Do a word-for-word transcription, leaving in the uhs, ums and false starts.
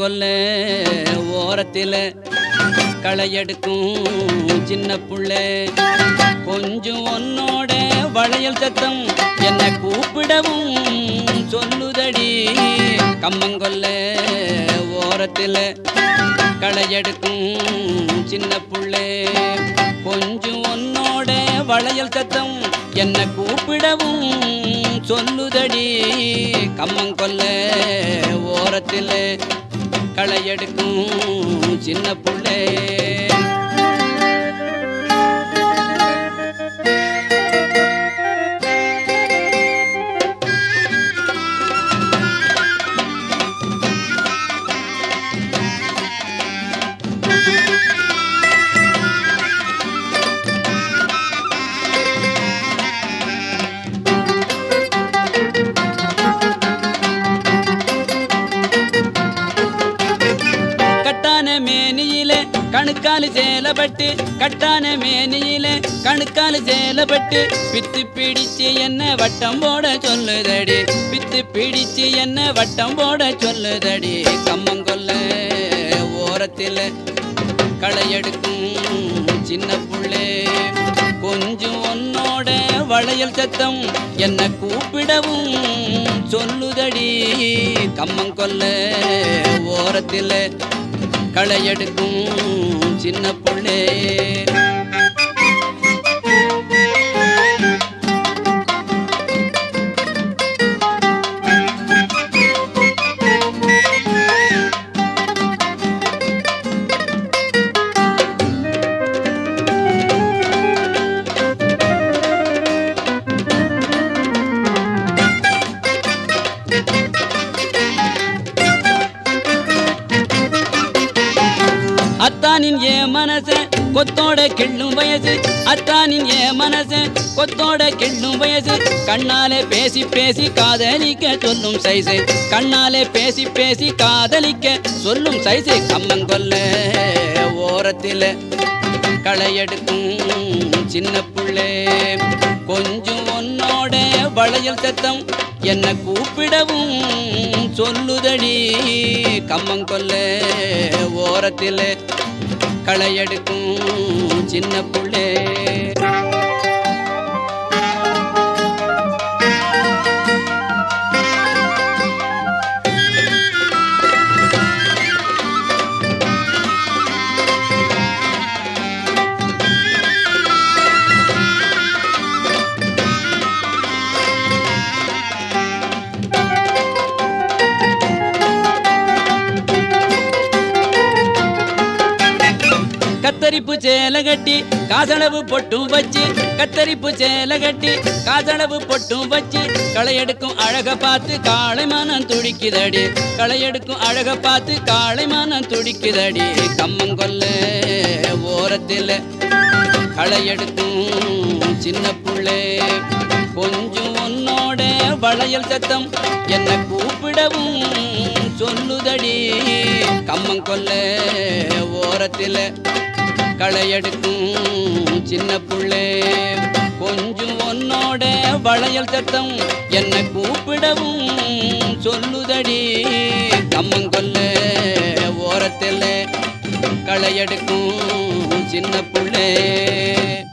கம்மங்கொல்ல ஓரத்தில களையெடுக்கும் சின்ன புள்ளே கொஞ்சம் உன்னோட வளையல் சத்தம் என்ன கூப்பிடவும் சொல்லுதடி கம்மங்கொல்ல ஓரத்தில களையெடுக்கும் சின்ன புள்ளே கொஞ்சம் உன்னோட வளையல் சத்தம் என்ன கூப்பிடவும் சொல்லுதடி கம்மங்கொல்ல ஓரத்தில களையெடுக்கும் சின்ன புள்ளே மேனியிலே கணுக்காலு சேலப்பட்டு கட்டான மேனியிலே கணுக்காலு சேலப்பட்டு பித்து பிடிச்சு என்ன வட்டம் போட சொல்லுதடி பித்து பிடிச்சு என்ன வட்டம் போட சொல்லுதடி கம்மங்கொல்ல ஓரத்தில களையெடுக்கும் சின்ன புள்ளே கொஞ்சம் உன்னோட வளையல் சத்தம் என்ன கூப்பிடவும் சொல்லுதடி கம்மங்கொல்ல ஓரத்தில களையெடுக்கும் சின்ன புள்ளே அத்தானின் ஏ மனச கொத்தோட கிள்ளும் வயசு அத்தானின் ஏ மனச கொத்தோட கிள்ளும் வயசு கண்ணாலே பேசி பேசி காதலிக்க சொல்லும் சைசு கண்ணாலே பேசி பேசி காதலிக்க சொல்லும் சைசு கம்மங்கொல்ல ஓரத்தில களையெடுக்கும் சின்ன புள்ளே கொஞ்சம் உன்னோட வளையல் சத்தம் என்ன கூப்பிடவும் சொல்லுதடி கம்மங்கொல்ல ஓரத்தில களையெடுக்கும் சின்ன புள்ளே கத்தரிப்பு சேலை கட்டி காசளவு பொட்டும் வச்சு கத்தரிப்பு சேலை கட்டி காசளவு பொட்டும் வச்சு களையெடுக்கும் அழக பார்த்து காளை மனம் துடிக்குதடி களையெடுக்கும் அழக பார்த்து காளை மனம் துடிக்குதடி கம்மங்கொல்ல ஓரத்தில களையெடுக்கும் சின்ன புள்ளே கொஞ்சம் உன்னோட வளையல் சத்தம் என்ன கூப்பிடவும் சொல்லுதடி கம்மங்கொல்ல ஓரத்தில களையெடுக்கும் சின்ன புள்ளே கொஞ்சம் உன்னோட வளையல் சத்தம் என்ன கூப்பிடவும் சொல்லுதடி கம்மங்கொல்ல ஓரத்தில களையெடுக்கும் சின்ன புள்ளே